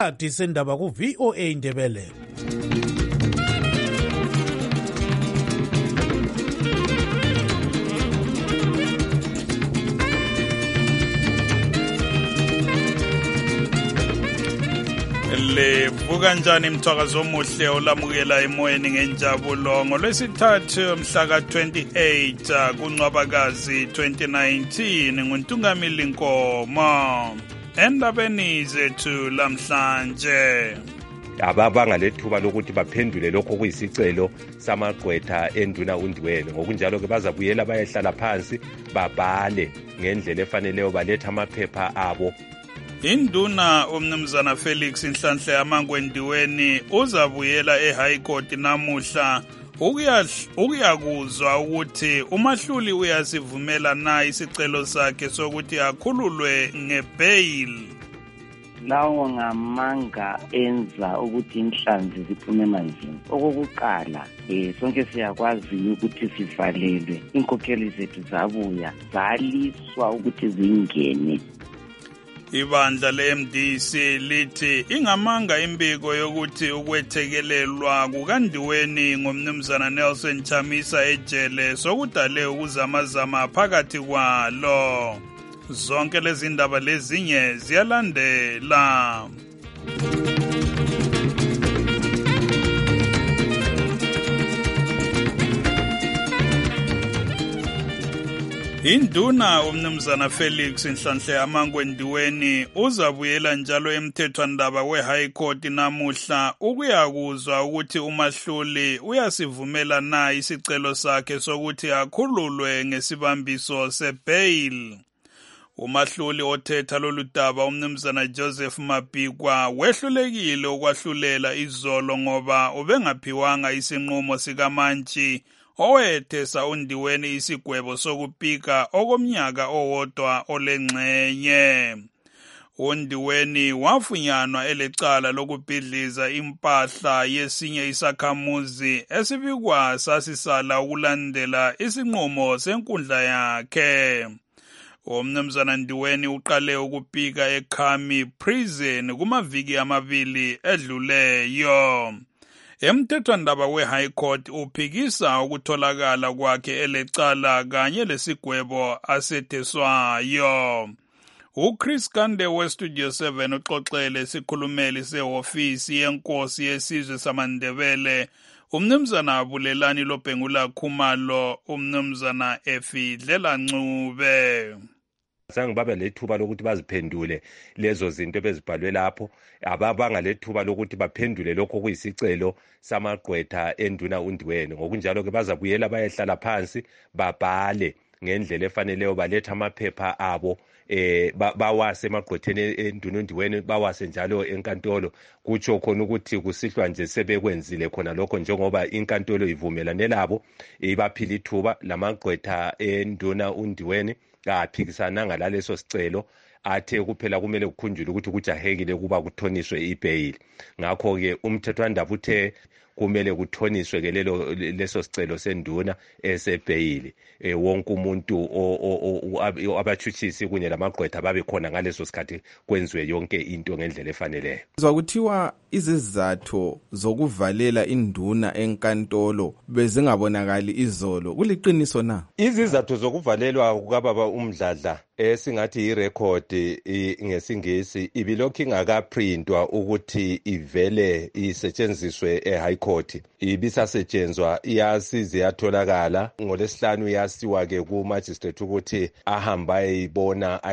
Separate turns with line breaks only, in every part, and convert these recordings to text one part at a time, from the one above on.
Sendaba ku VOA Indebele.
Livuka njani mthwakazo omuhle olamukela emoyeni ngenjabulo ngolwesithathu mhla ka-28 kuNcwabakazi 2019 nguNtungamili Nkomo. Endabeni zethu lamhlanje,
ababangalethuba lokuthi baphendule lokho kuyisicelo samagqwetha enduna undiweni. Ngokunjalo ke bazabuyela bayehlala phansi babhale ngendlela efaneleyo, baletha amaphepha abo.
Induna umnumzana Felix Nhlanhla yamangwendiweni uzabuyela eHigh Court namuhla ukuyakuzwa ukuthi umahluli uyasivumela na isicelo sakhe sokuthi akhululwe ngebail.
Lawo ngamanga enza ukuthi inhlanzi ziphume emanzini. Okokuqala, sonke siyakwazi ukuthi sivalelwe, inkokheli zethu zabuya zaliswa ukuthi zingene.
Ibandla le-MDC lithi ingamanga imbiko yokuthi ukwethekelelwa kukandiweni ngomnumzana Nelson Chamisa ejele sokudale ukuzamazama phakathi kwalo. Zonke lezi ndaba lezinye ziyalandela. Induna umnumzana Felix Nhlanhla yamangwendiweni uzabuyela njalo emthethwandaba we-High Court namuhla ukuyakuzwa ukuthi umahluli uyasivumela na isicelo sakhe sokuthi akhululwe ngesibambiso sebail. Umahluli othetha lolu daba umnumzana Joseph Mabhikwa wehlulekile ukwahlulela izolo ngoba ubengaphiwanga isinqumo sikamantshi owethesa undiweni isigwebo sokupika okomnyaka owodwa olengxenye. Undiweni wafunyanwa elecala lokubhidliza impahla yesinye isakhamuzi esibikwa sasisala ukulandela isinqumo senkundla yakhe. Umnumzana Ndiweni uqale ukupika eKhami Prison kumaviki amabili edluleyo. Emthethwandaba we-High Court uphikisa ukutholakala kwakhe elecala kanye lesigwebo asetheswayo. uChris Kande weStudio 7 uxoxele isikhulumeli sehofisi yenkosi yesizwe samaNdebele umnumzana Bulelani Lobhengula Khumalo umnumzana Efidlela Ncube.
Zange babe lethuba lokuthi baziphendule lezo zinto bezibhalwe lapho. Ababangalethuba lokuthi baphendule lokho kuyisicelo samagqwetha enduna undiweni. Ngokunjalo ke bazabuyela bayehlala phansi babhale ngendlela efaneleyo, baletha amaphepha abo bawase emagqwetheni enduna undiweni, bawase njalo enkantolo. Kutsho khona ukuthi kusihlwa nje sebekwenzile khona lokho njengoba inkantolo ivumelane labo ibaphila ithuba. Lamagqwetha enduna undiweni aphikisana ngaleso sicelo, athe kuphela kumele kukhunjulwe ukuthi kujahekile kuba kuthoniswe ibail. Ngakho ke umthethwandaba uthe kumele kuthoniswe ke leso sicelo senduna esebail. Wonke umuntu abatshutshisi kunye lamagqwetha babe khona ngaleso sikhathi kwenziwe yonke into ngendlela efaneleyo.
Kuthiwa izizathu zokuvalela induna enkantolo bezingabonakali izolo, kuliqiniso na?
Izizathu zokuvalelwa kukababa uMdladla esingathi irecord ngesingisi ibilokhu ingakaprintwa ukuthi ivele isetshenziswe eHigh Court. Ibisasetshenzwa iyasize yatholakala ngolesihlanu yasiwa ke ku magistrate ukuthi ahamba ayibona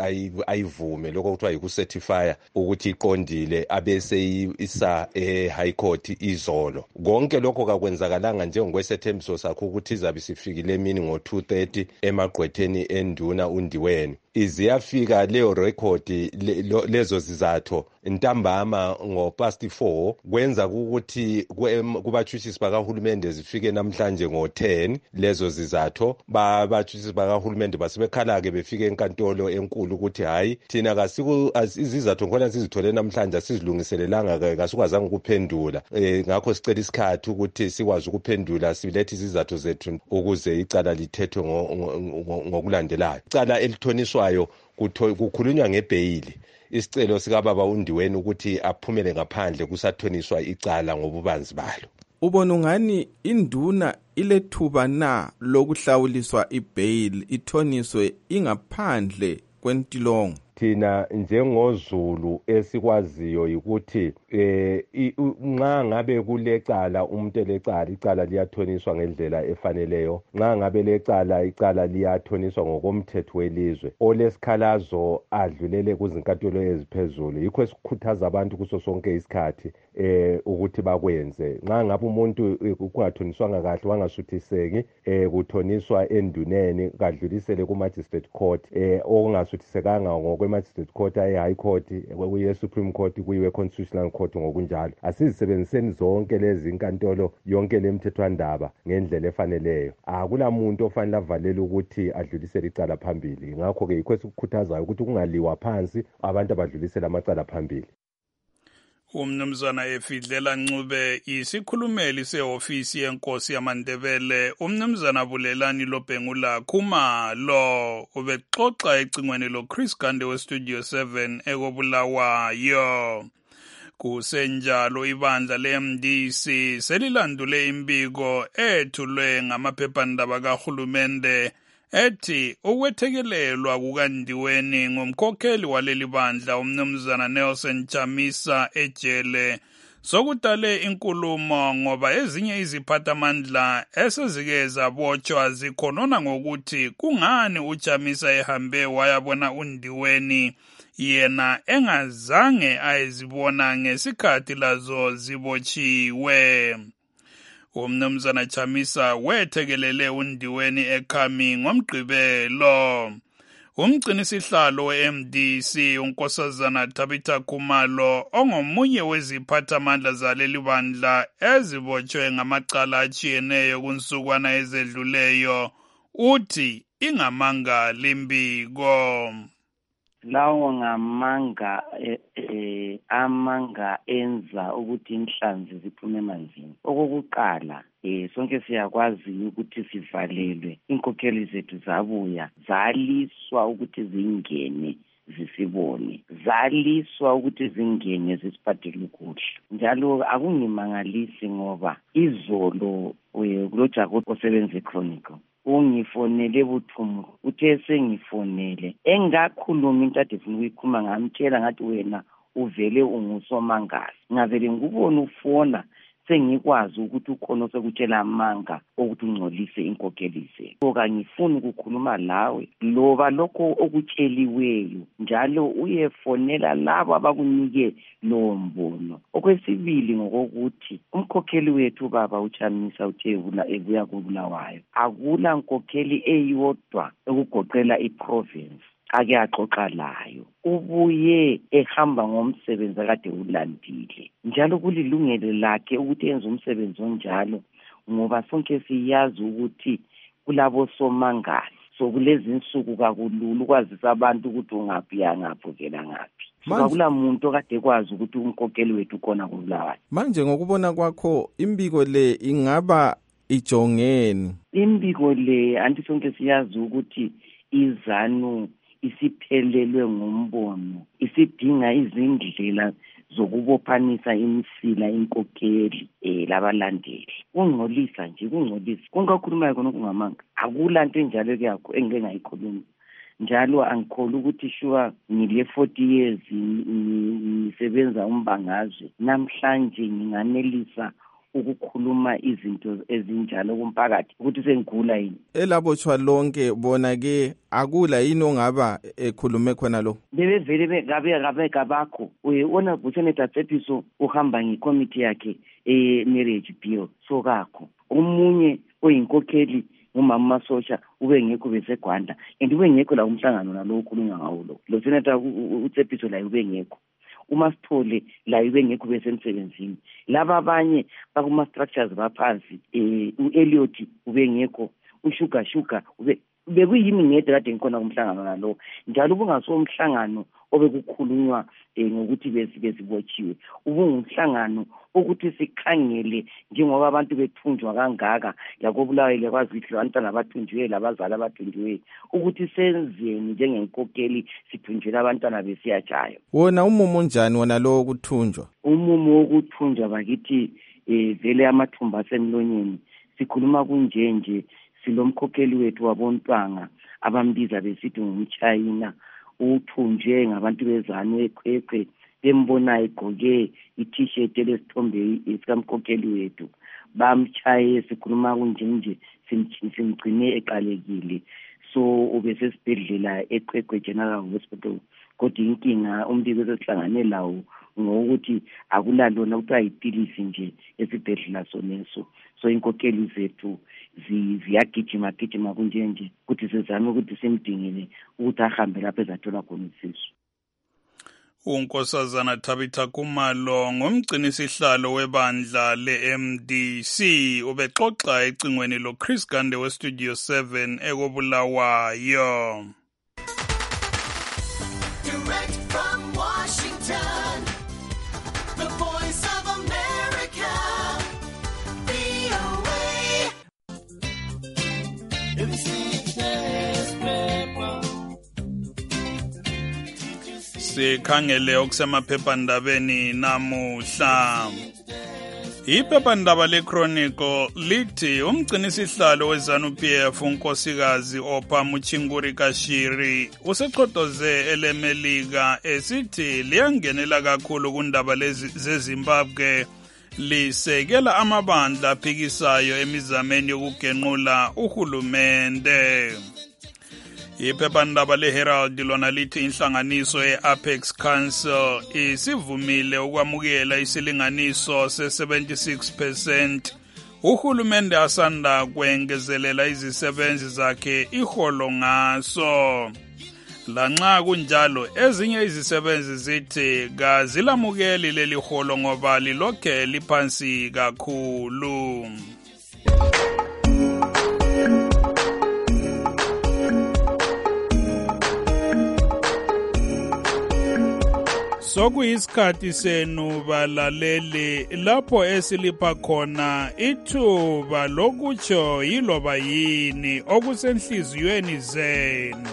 ayivume lokho kuthiwa yikucertify ukuthi iqondile abese isa eHigh Court izolo. Konke lokho kakwenzakalanga njengokwesethembiso sakho ukuthi izabe sifikile emini ngo-2:30 emagqwetheni enduna undiweni. Iziyafika leyo record lezo zizathu ntambama ngo-4:30 kwenza ukuthi kubatshutshisi bakahulumende zifike namhlanje ngo-10 lezo zizathu. Babatshutshisi bakahulumende basebekhala ke befike enkantolo enkulu ukuthi hayi thina izizathu ngona sizithole namhlanje asizilungiselelanga kasukwazanga ukuphendula. Ngakho sicela isikhathi ukuthi sikwazi ukuphendula silethe izizathu zethu ukuze icala lithethwe ngokulandelayo. Icala elithoniswayo kukhulunywa ngebail. isicelo sikababa uNdiweni ukuthi aphumele ngaphandle kusathoniswa icala ngobubanzi balo.
Ubona ungani induna ilethuba na lokuhlawuliswa ibail ithoniswe ingaphandle kwentilongo?
Thina njengoZulu esikwaziyo ukuthi nxa ngabe kulecala umuntu icala liyathoniswa ngendlela efaneleyo. Nxa ngabe lecala icala liyathoniswa ngokomthetho welizwe. Olesikhalazo adlulele kuzinkantolo eziphezulu. Yikho esikhuthaza abantu kuso sonke isikhathi ukuthi bakwenze. Nxa ngabe umuntu kungathoniswanga kahle wangasuthiseki kuthoniswa enduneni kadlulisele ku magistrate court okungasuthisekanga magistrate court high court kuye Supreme Court kuyiwe Constitutional Court ngokunjalo. Asizisebenziseni zonke lezi inkantolo yonke lemthethwandaba ngendlela efaneleyo. Akula muntu ofanele avalele ukuthi adlulisele icala phambili. Ngakho ke yikho sikukhuthazayo ukuthi kungaliwa phansi abantu abadlulisela amacala phambili.
Umnumzana Efidlela Ncube isikhulumeli seofisi yenkosi yamaNdebele umnumzana Bulelani Lobhengula Khumalo ubexoxa ecingweni lo Chris Gande we Studio 7 ekobulawayo. Kusenjalo ibandla leMDC selilandule imbiko ethulwe ngamaphephandaba kahulumende ethi ukwethekelelwa kukaNdiweni ngumkhokheli waleli bandla umnumzana Nelson Chamisa ejele sokudale inkulumo ngoba ezinye iziphathamandla esezike zabotshwa zikhonona ngokuthi kungani uChamisa ehambe wayabona uNdiweni yena engazange ayezibona ngesikhathi lazo zibotshiwe. Umnumzana Chamisa wethekelele uNdiweni eKhami ngomgqibelo. Umgcinisihlalo we-MDC unkosazana Tabitha Khumalo ongomunye weziphathamandla zaleli bandla ezibotshwe ngamacala atshiyeneyo kunsukwana ezedluleyo uthi ingamanga limbiko.
Lawo ngamanga amanga enza ukuthi inhlanzi ziphume emanzini. Okokuqala sonke siyakwazi ukuthi sivalelwe, inkokheli zethu zabuya zaliswa ukuthi zingene zisibone, zaliswa ukuthi zingene zisiphathele ukudla. Njalo akungimangalisi ngoba izolo kuloJakob osebenza eChronicle ungifonele buthumu uthe sengifonele engakhuluma into ade ufuna ukuyikhuluma ngamtshela ngathi wena uvele ungusomangazi. Ngavele ngubona ufona sengikwazi ukuthi ukhona sekutshela amanga ukuthi ungcolise inkokheli zethu. Ngifuni ukukhuluma lawe loba lokho okutsheliweyo njalo uyefonela labo abakunike lo mbono. Okwesibili ngokuthi umkhokheli wethu baba uChamisa uthe ebuya kubulawayo akula nkokheli eyodwa ukugoqela iprovince ake axoxa layo. Ubuye ehamba ngomsebenzi akade ulandile njalo kulilungelo lakhe ukuthi enze umsebenzi onjalo ngoba sonke siyazi ukuthi kulabo somangazi sokulezi insuku kakulula ukwazisa abantu ukuthi ungaphi ngaphovela ngaphi. Akula muntu okade kwazi ukuthi umkhokheli wethu khona kubulawayo.
Manje ngokubona kwakho imbiko le ingaba ijongeni?
Imbiko le anti sonke siyazi ukuthi izanu isiphelelwe ngumbono, isidinga izindlela zokubophanisa imisila inkokheli labalandeli. Kungcolisa nje, kungcolisa. Kungakhuluma khona kungamanga. Akula nto enjalo yakho engeke ngayikhuluma. Njalo angikholwa ukuthi shuwa ngile 40 years ngisebenza umbangazwe. Namhlanje nginganelisa ukukhuluma izinto ezinjalo kumphakathi ukuthi sengigula yini.
Elabotshwa lonke bona ke akula yini ongaba ekhulume khona lo?
Bevele ngabe kabakho. Ona buseneta Tsepiso uhamba ngicommittee yakhe marriage bill sokakho. Umunye oyinkokheli umama Masosha ube ngekho beseGwanda and ube ngekho la umhlangano nalo ukhulunywa ngawo lo. Lo seneta uTsepiso la ube ngekho. uMasithole la ibengekho besemsebenzini. Laba abanye bakuma structures baphansi uElliot ubengekho, uShuga bekuyimi ngede kade ngikhona kumhlangano nalo. Njalo bungaso umhlangano obekukhulunywa ngokuthi bezibotshiwe. Ubungumhlangano ukuthi sikhangele njengoba abantu bethunjwa kangaka yakobulawayo kwaZihlalo abantwana abathunjiwe labazali abathunjiwe ukuthi senzeni njengenkokeli sithunjela abantwana besiyajayo.
Wona umumo njani wona lo wokuthunjwa?
Umumo wokuthunjwa bakithi vele amathumba asemlonyeni sikhuluma kunjenje silomkhokheli wethu wabontwanga abambiza besithi ngumchayina uthunjwe ngabantu bezanu eQweqwe bembona egqoke i-t-shirt elesithombe esikamkhokheli wethu bamchaye sikhuluma kunjenje simgcine eqalekile so ubesesibhedlela eQweqwe General Hospital kodwa inkinga umbiko esihlangane lawo ngokuthi akulalona kuthiwa yipilisi nje esibhedlela soneso so inkokheli zethu ziyagijima kunjenje ukuthi sizame ukuthi simdingele ukuthi ahambe lapho ezathola khona usizo.
uNkosazana Tabitha Kumalo ngumgcinisihlalo webandla le-MDC ubexoxa ecingweni loChris Gande weStudio 7 ekobulawayo.
Direct from Washington, the voice of America, VOA.
Sikhangele okusemaphephandabeni namuhla. Iphephandaba leChronicle lithi umgcinisihlalo weZANU-PF unkosikazi Opa Muchinguri Kashiri useqhodoze eleMelika esithi liyangenela kakhulu kundaba zeZimbabwe lisekela amabandla aphikisayo emizameni yokugenqula uhulumende. Iphephandaba leHerald lona lithi inhlanganiso ye-Apex Council isivumile ukwamukela isilinganiso se-76% uhulumende asanda kwengezelela izisebenzi zakhe iholo ngaso. Lanxa kunjalo ezinye izisebenzi zithi kazilamukeli leli holo ngoba lilokhe liphansi kakhulu. Sokuyisikhathi senu balaleli lapho esilipha khona ithuba lokutsho yiloba yini okusenhliziyweni zenu.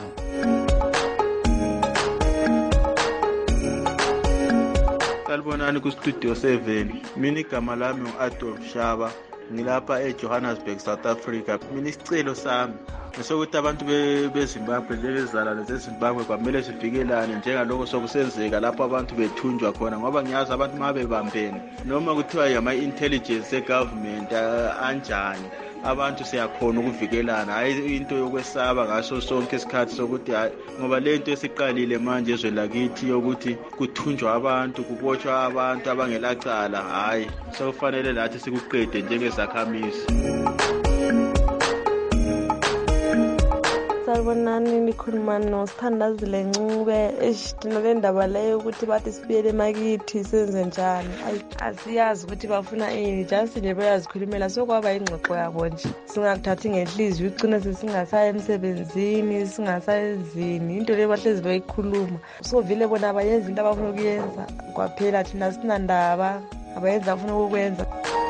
Salibonani kuStudio 7. Mina igama lami uAdolf Shaba. Ngilapha eJohannesburg, South Africa. Mina isicelo sami sokuthi abantu beZimbabwe lebezalwane zeZimbabwe kwamele sivikelane njengalokho sokusenzeka lapho abantu bethunjwa khona ngoba ngiyazi abantu mabebambene noma kuthiwa yama-intelligence e-government anjani abantu siyakhona ukuvikelana hayi into yokwesaba ngaso sonke isikhathi sokuthi hayi ngoba lento esiqalile manje ezwe lakithi yokuthi kuthunjwa abantu kubotshwa abantu abangelacala hayi sokufanele lathi sikuqede njengezakhamizi.
Salibonani nikhuluma noSithandazile Ncube eshitino lendaba leyo ukuthi bathi sibuyele emakithi senze njani. Asiyazi ukuthi bafuna ini just nje bayazikhulumela sokwaba ingxoxo yabo nje. Singakuthathi ngenhliziyo ugcina sesingasaya emsebenzini singasayezini into le bahlezi bayikhuluma. So vile bona abayenza into abafuna ukuyenza kwaphela thina sinandaba abayenza afuna ukwenza.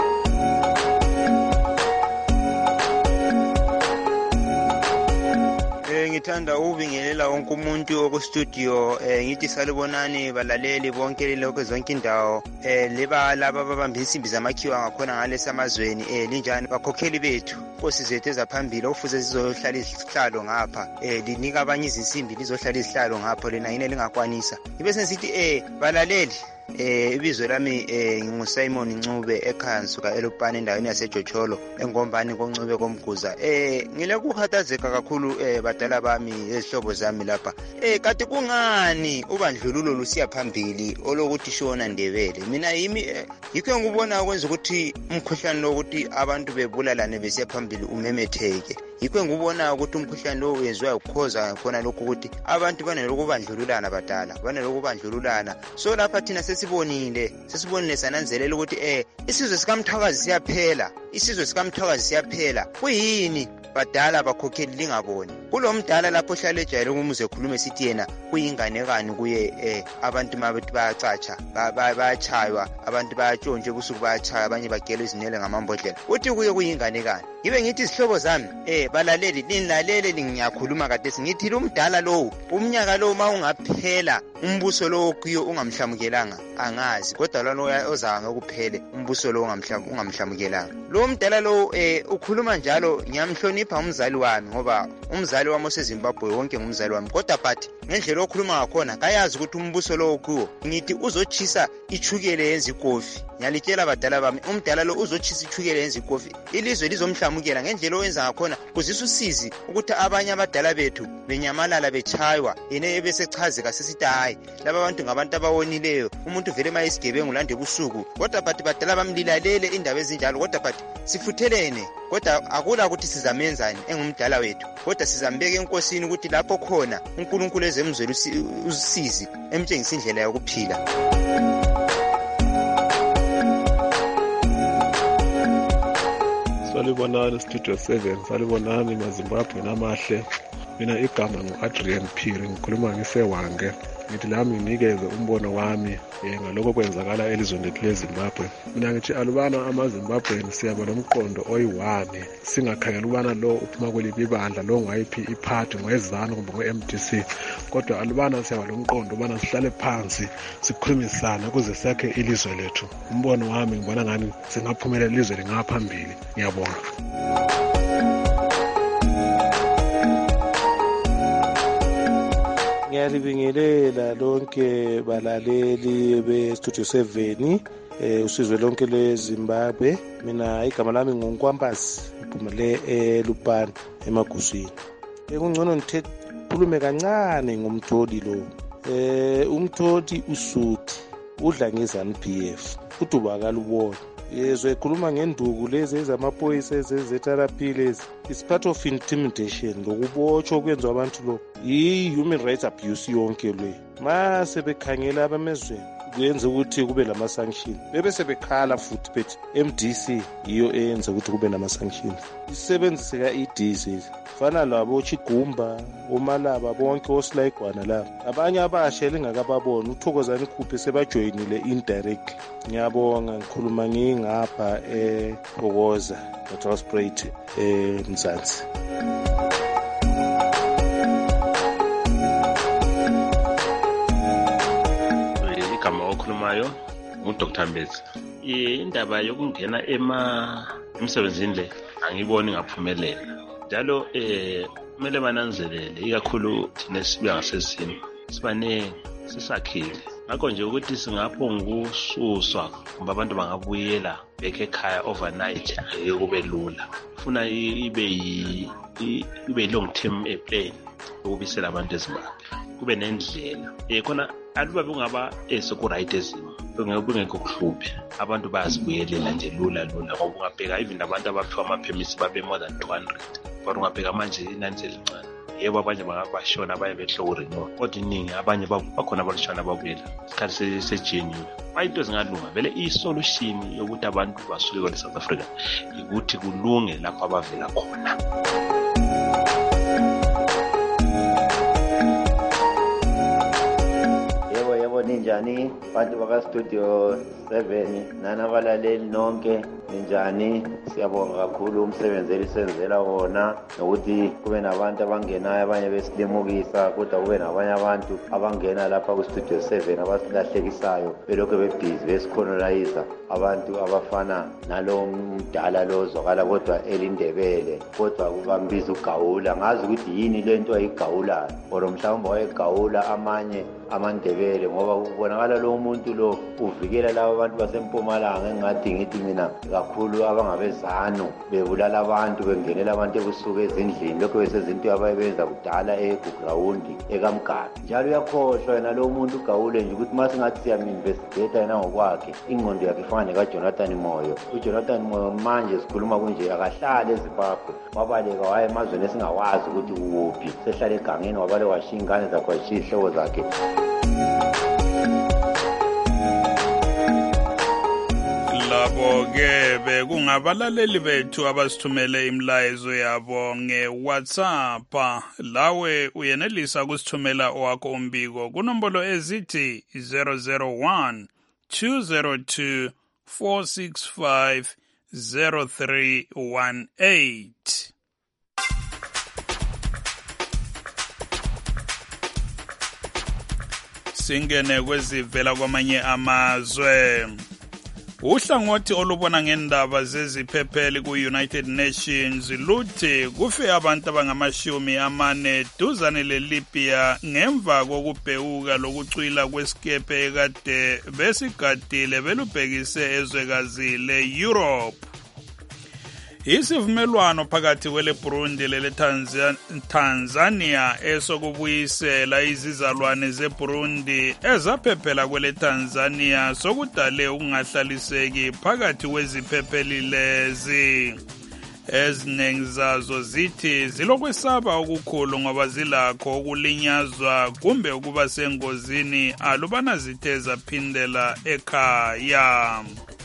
Ngithanda ukubingelela wonke umuntu okustudio ngithi salibonani balaleli bonke lokho zonke indawo leba laba babamba insimbi zamakhiwa ngakhona ngalesi amazweni linjani bakhokheli bethu Nkosi zethu ezaphambili okufuze sizohlala isihlalo ngapha linika abanye izinsimbi lizohlala isihlalo ngapha lena yini lingakwanisa ibe sensithi balaleli ibizo lami nginguSimon Ncube ekhaya ngisuka eLupane endaweni yaseJocholo engombani koNcube komguza ngilekuhathazeka kakhulu badala bami ezihlobo zami lapha kade kungani ubandlululo lusiya phambili olokuthi shona Ndebele mina yimi yikho ngubona ukwenza ukuthi umkhuhlane lokuthi abantu bebulalane besiya phambili umemetheke yikho ngubona ukuthi umkhuhlane lo wenziwa ukukhoza khona lokho ukuthi abantu banelokubandlululana badala banelokubandlululana so lapha thina sesibonile sananzelela ukuthi isizwe sikamthakazi siyaphela kuyini badala bakhokheli lingaboni kulo mdala lapho ohlala ejayele umuze ekhuluma esithi yena kuyinganekani kuye abantu mabethi bayacatsha bayachaywa abantu bayatshontshwa ebusuku bayachaywa abanye bagelwa izinwele ngamambodlela uthi kuye kuyinganekani ngibe ngithi izihlobo zami balaleli lingilalele ngiyakhuluma kade singithi lo mdala lowo umnyaka lowo ma ungaphela umbuso lowo kuyo ungamhlamukelanga angazi kodwa lona ozanga ukuphele umbuso lowo ungamhlamukelanga lo mdala lowo ukhuluma njalo ngiyamhlonipha umzali wami ngoba umzali wami oseZimbabwe wonke ngumzali wami kodwa but ngendlela okhuluma ngakhona kayazi ukuthi umbuso lowo kuwo ngithi uzochisa ichukele yenza ikofi ngiyalitshela abadala bami umdala lo uzochisa ichukele yenza ikofi ilizwe lizomhlamukela ngendlela owenza ngakhona kuzisa usizi ukuthi abanye abadala bethu benyamalala bechaywa yena ebesechazeka sesithi hayi laba bantu ngabantu abawonileyo umuntu vele mayisigebengu lande ebusuku kodwa but badala bamlilalele indaba ezinjalo kodwa but sifuthelene kodwa akula ukuthi sizamenzani engumdala wethu kodwa sizambeka enkosini ukuthi lapho khona uNkulunkulu ezemzwelo usizi emtshengisa indlela yokuphila.
Salibonani Studio 7, salibonani maZimbabwe namahle. Mina igama ngu-Adrian Phiri ngikhuluma ngisewange. Ngithi lami nginikeze umbono wami ngalokho kwenzakala elizweni lethu leZimbabwe. Mina ngithi alubana amaZimbabweni siyaba nomqondo oyi-1 singakhangela ubana lo uphuma kweliphi ibandla lo ngwayiphi iphathi ngwezanu kumbe nge-MDC kodwa alubana siyaba nomqondo ubana sihlale phansi sikhulumisane ukuze sakhe ilizwe lethu. Umbono wami ngibona ngani singaphumelela ilizwe lingaphambili. Ngiyabonga.
Ngiyalibingelela lonke balaleli be-Studio 7 usizwe lonke leZimbabwe. Mina igama lami nguNkwampasi iphumele eLupane emaguswini. Kungcono ngikhulume kancane ngomtholi lo. Umtholi usuthi udla ngeZANU-PF uthi ubakalubona. Yezwe khuluma ngenduku lezi ezamaphoyisa ezeTRP lezi. It's part of intimidation lokubotshwa okwenziwa abantu lo. I-human rights abuse yonke le. Mase bekhangela abamezweni kuyenza ukuthi kube lama sanctions. Bebe sebekhala futhi bethi MDC iyo eyenza ukuthi kube nama sanctions. Isebenzise ka-EDC fana labo Chigumba uMalaba bonke osilayigwana lapha. Abanye abasha elingakababona uThokozani Khuphe sebajoyinile indirect. Ngiyabonga ngikhuluma ngingapha ePhokoza eTransprate eMzansi.
Igama okhulumayo nguDr. Mbezi. Indaba yokungena emsebenzini le angiboni ngaphumelela. Njalo kumele bananzelele ikakhulu thina sibuya ngasezini sibanenge sisakhile. Ngakho nje ukuthi singapho ngususwa kumbe abantu bangabuyela beke ekhaya overnight kube lula. Ufuna ibe long term plan ukubisela abantu eZimbabwe. Kube nendlela. Khona aluba bungaba esoku-right ezimo. Bengekho kuhluphe. Abantu bayazibuyelela nje lula ngoba ungabheka even abantu abaphiwa ama-permits babe more than 200. Kodwa ungabheka manje inani selincane. Yebo abanye bangabashona abaye behlobo renew kodwa iningi abanye bakhona abalishona babuyela isikhathi segenuine into zingalunga vele i-solution yokuthi abantu basuke kwele South Africa ukuthi kulunge lapho abavela khona.
Yebo ninjani bantu baka-Studio 7 nanabalaleli nonke ninjani? Siyabonga kakhulu umsebenzi elisenzela wona nokuthi kube nabantu abangenayo abanye besilimukisa kodwa kube nabanye abantu abangena lapha ku-Studio 7 abasilahlekisayo belokhu bebhizi besikhonolayiza abantu abafana nalo mdala lo ozwakala kodwa elindebele kodwa bambiza ugawula. Ngazi ukuthi yini lento ayigawulayo or mhlawumbe wayegawula amanye amandebele ngoba kubonakala lo muntu lo uvikela laba abantu basempumalanga. Engathi ngithi mina kakhulu abangabezanu bebulala abantu bengenela abantu ebusuku ezindlini lokho besezinto abayenza kudala egrawundi ekamgadi. Njalo uyakhohlwa yena lo muntu ugawule nje ukuthi masingathi siyam-investigate yena ngokwakhe ingqondo yakhe ifana nekaJonathan Moyo. uJonathan Moyo manje sikhuluma kunje akahlali eZimbabwe wabaleka waya emazweni esingawazi ukuthi ukuphi. Sehlala egangeni wabale washiya ingane zakhe washiya ihlobo zakhe.
Labo-ke bekungabalaleli bethu abasithumele imlayezo yabo nge-WhatsApp. Lawe uyenelisa ukusithumela owakho umbiko kunombolo ezithi 001 202 465 0318. Singene kwezivela kwamanye amazwe. Uhlangothi olubona ngendaba zeziphepheli ku-United Nations luthi kufe abantu abangama-40 duzane le-Libya ngemva kokubhekuka lokucwila kwesikepe ekade besigadile belubhekise ezwekazi le-Europe. Isivumelwano phakathi kwele Burundi lele Tanzania esokubuyisela izizalwane zeBurundi ezaphephela kwele Tanzania sokudale ukungahlaliseki phakathi kweziphepheli lezi. Eziningi zazo zithi zilokwesaba okukhulu ngoba zilakho ukulinyazwa kumbe ukuba sengozini alubana zithe zaphindela ekhaya.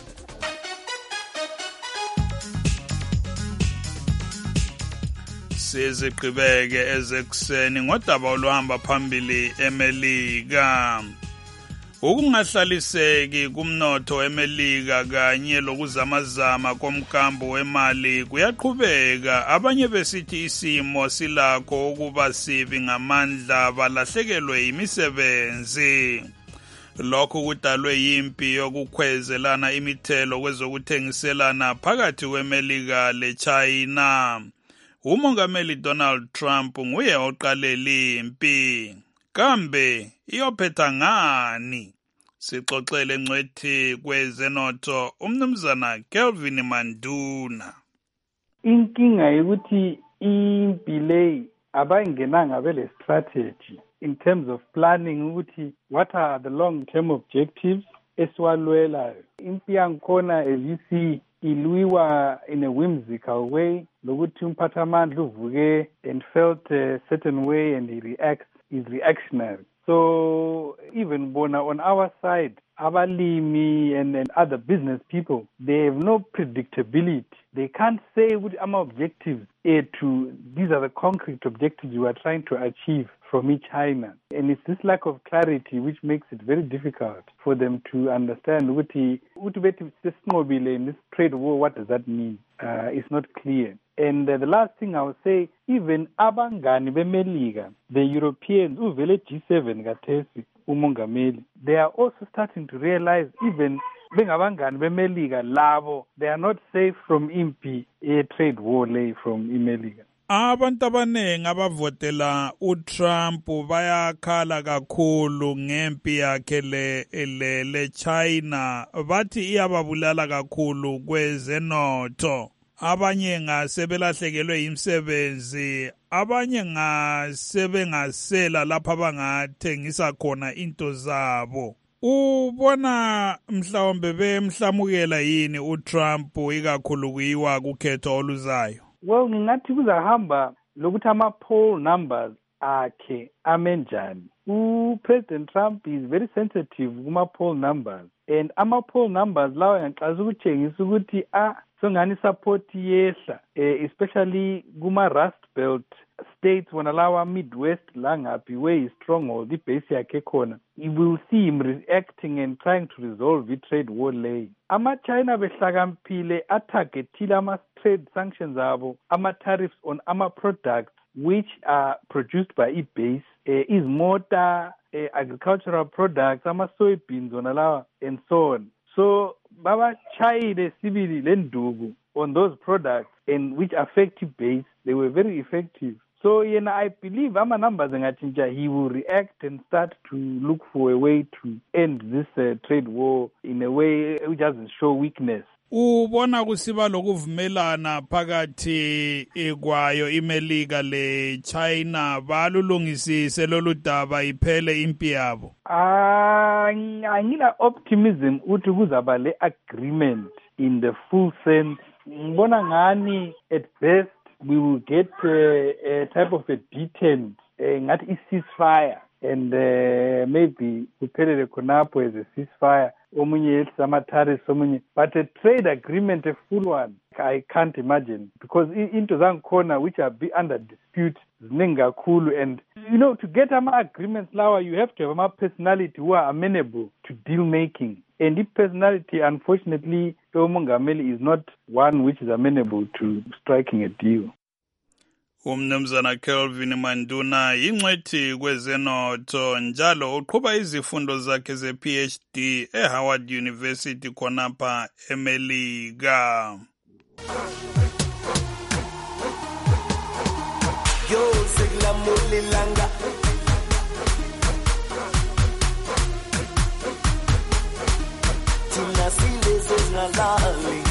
Siziqhubeke ezekuseni ngodaba oluhamba phambili eMelika. Ukungahlaliseki kumnotho eMelika kanye lokuzamazama komkambo wemali kuyaqhubeka. Abanye besithi isimo silakho ukuba sibi ngamandla balahlekelwe imisebenzi. Lokhu kudalwe yimpi yokukhwezelana imithelo kwezokuthengiselana phakathi kweMelika leChina. Umongameli Donald Trump nguye oqalele impi. Kambe iyophetha ngani? Sixoxele ngcwethi kwezenotho umnumzana Kelvin Manduna.
Inkinga ukuthi impi le abayingenanga bele strategy in terms of planning ukuthi what are the long term objectives esiwalwelayo. Impi yankhona as you see ilwiwa in a whimsical way lokuthi umphathamandla uvuke and felt a certain way and is reactionary. So even bona on our side abalimi and other business people, they have no predictability. They can't say what our objectives these are the concrete objectives we are trying to achieve from China. And it's this lack of clarity which makes it very difficult for them to understand what in this trade war, what does that mean? It's not clear. And the last thing I would say, even abangani bemelika, the Europeans, uvele G7 gathesi, umongameli, they are also starting to realize even bengabangani bemelika labo, they are not safe from impi trade war lay from imelika.
Abantu abanengi abavotela uTrump bayakhala kakhulu ngempi yakhe le China, bathi iyababulala kakhulu kwezenotho. Abanye ngasebelahlekelwe imisebenzi, abanye ngasebengasela lapha bangathengisa khona into zabo. Ubona mhlawumbe bemhlamukela yini uTrump ikakhulu kuyiwa kukhetho oluzayo?
Well, ngingathi kuzahamba lokuthi ama-poll numbers akhe amenjani. President Trump is very sensitive kuma-poll numbers, and ama-poll numbers lawa ngiyaqala ukutshengisa ukuthi songani support yehla, especially kuma-Rust Belt states wona lawa Midwest langaphi where is stronghold ibase yakhe khona. You will see him reacting and trying to resolve the trade war lay. Ama-China behlakampile atargetile ama-trade sanctions abo, ama-tariffs on ama-products which are produced by ibase, izimota, agricultural products, ama-soybeans wona lawa and so on. So baba chayile sibili lenduku on those products and which affect base, they were very effective. So I believe ama numbers ngachinja, he will react and start to look for a way to end this trade war in a way which doesn't show weakness.
Ubona kusiba lokuvumelana phakathi kwayo iMelika le China balulungisise lolu daba iphele impi yabo.
Angina optimism uthi kuzaba le agreement in the full sense. Ngibona ngani at best we will get a type of a detent ngathi ceasefire and maybe kuphelele khonapho as a ceasefire, omunye yehlisa ama-tariffs omunye, but a trade agreement, a full one, I can't imagine, because into zangikhona which are under dispute ziningi kakhulu, and to get ama-agreements lawa you have to have ama-personality who are amenable to deal making, and if personality unfortunately umongameli is not one which is amenable to striking a deal.
Umnumzana Kelvin Manduna ingcwethi kwezenotho njalo uqhuba izifundo zakhe ze-PhD eHoward University khonapha eMelika.
Yo seglamulilanga Tina sileze zingalali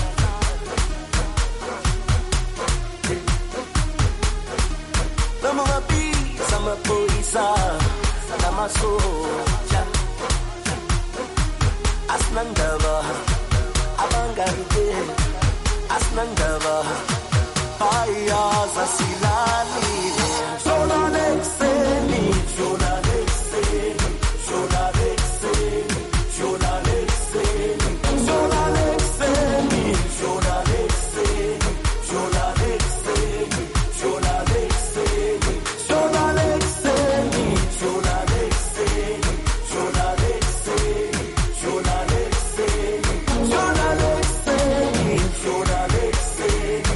Namapisa mapoisa namasoja Asnandava abangaride Asnandava Aya zasilali Shola lexeni Shola lexeni Shola lexeni Shola lexeni Shola lexeni Shola lexeni Shola lexeni Shola lexeni Shola lexeni Shola lexeni Shola lexeni Shola lexeni Shola lexeni Shola lexeni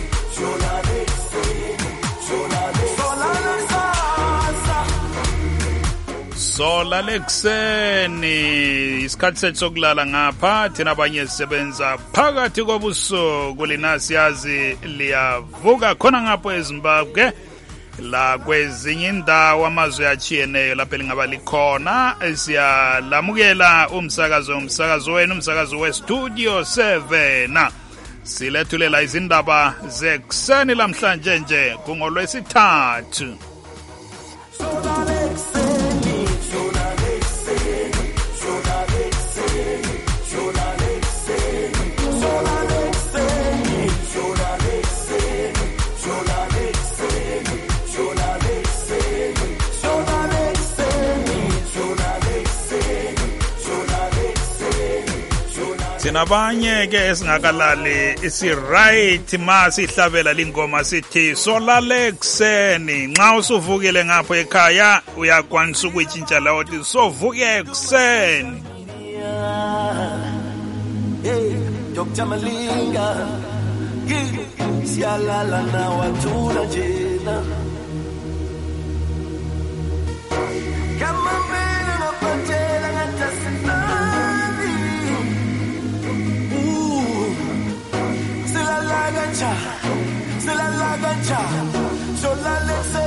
Sola lekuseni isikhathi sethu sokulala ngapha thina abanye sisebenza phakathi kobusuku lina siyazi liyavuka khona ngapho eZimbabwe la kwezinye indawo amazwe achiyeneyo lapho lingaba likhona siyalamukela umsakazo wenu umsakazo westudio 7 silethulela izindaba zekuseni lamhlanje nje kungolwesithathu. Sinabanye ke esingakalali isi-right ma sihlabela lingoma sithi solale kuseni nxa usuvukile ngapho ekhaya uyakwanisa ukuyitshintsha lawo uthi sovuke kuseni.
Hey Dr. Malinga siyalala na wathula njena kama vile napatela ngatasinani Silalagancha, solalexe,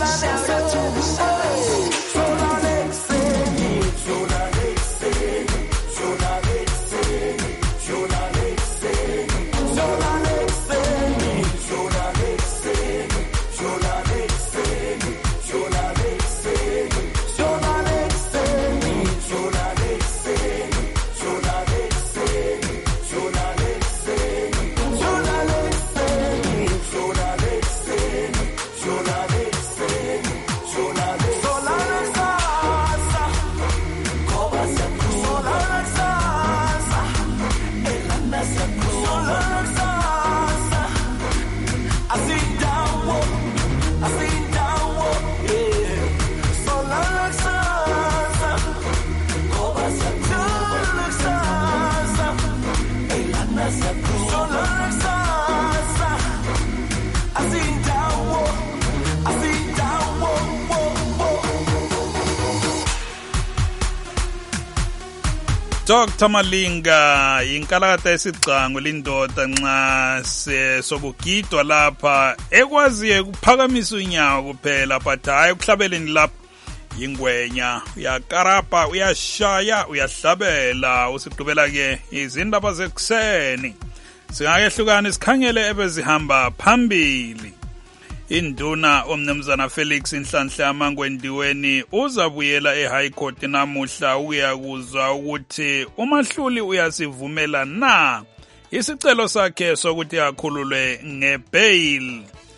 Dr. Malinga inkalakata esigcango lindoda nxa sokugidwa lapha ekwaziye kuphakamisa unyawo kuphela but hayi ukuhlabeleni lapha ingwenya uyakarapa uyashaya uyahlabela usigqibela ke izindaba zekuseni singakehlukana sikhangele ebezihamba phambili. Induna omnumzana Felix Nhlanhla Mangwendiweni uzabuyela eHigh Court namuhla uyakuzwa ukuthi umahluli uyasivumela na isicelo sakhe sokuthi akhululwe ngebail.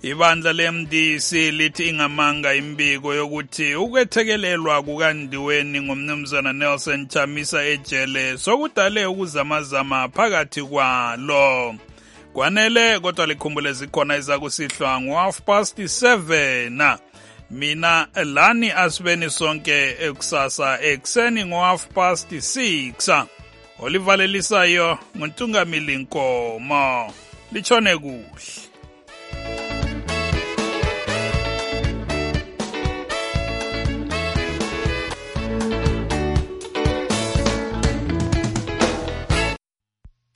Ibandla leMDC lithi ingamanga imbiko yokuthi ukwethekelelwa kukaNdiweni ngomnumzana Nelson Chamisa ejele sokudale ukuzamazama phakathi kwalo. Kwanele kodwa likhumbule zikhona izakusihlwa ngo-7:30. Mina lani asibeni sonke ekusasa ekseni ngo-6:30. Olivalelisayo nguNtungamili Nkomo. Lichone kuhle.